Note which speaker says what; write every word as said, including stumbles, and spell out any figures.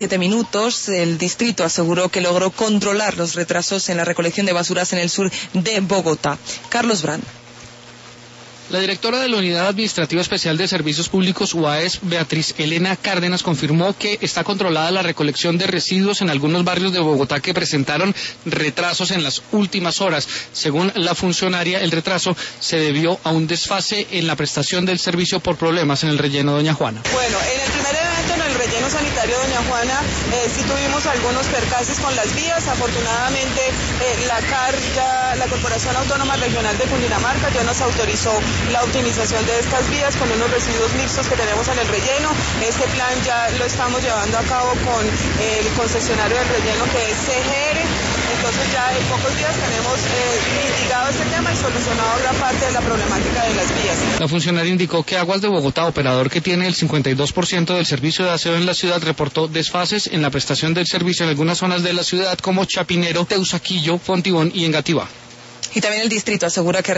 Speaker 1: Siete minutos, el distrito aseguró que logró controlar los retrasos en la recolección de basuras en el sur de Bogotá. Carlos Brand.
Speaker 2: La directora de la Unidad Administrativa Especial de Servicios Públicos, U A E S, Beatriz Elena Cárdenas, confirmó que está controlada la recolección de residuos en algunos barrios de Bogotá que presentaron retrasos en las últimas horas. Según la funcionaria, el retraso se debió a un desfase en la prestación del servicio por problemas en el relleno Doña Juana.
Speaker 3: Bueno, en el primer evento, en el relleno sanitario Doña Juana, eh, sí tuvimos algunos percances con las vías. Afortunadamente, eh, la C A R, ya, la Corporación Autónoma Regional de Cundinamarca, ya nos autorizó la optimización de estas vías con unos residuos mixtos que tenemos en el relleno. Este plan ya lo estamos llevando a cabo con el concesionario del relleno, que es C G R. Entonces ya en pocos días tenemos eh, mitigado este tema y solucionado gran parte de la problemática de las vías.
Speaker 2: La funcionaria indicó que Aguas de Bogotá, operador que tiene el cincuenta y dos por ciento del servicio de aseo en la ciudad, reportó desfases en la prestación del servicio en algunas zonas de la ciudad como Chapinero, Teusaquillo, Fontibón y Engativá.
Speaker 1: Y también el distrito asegura que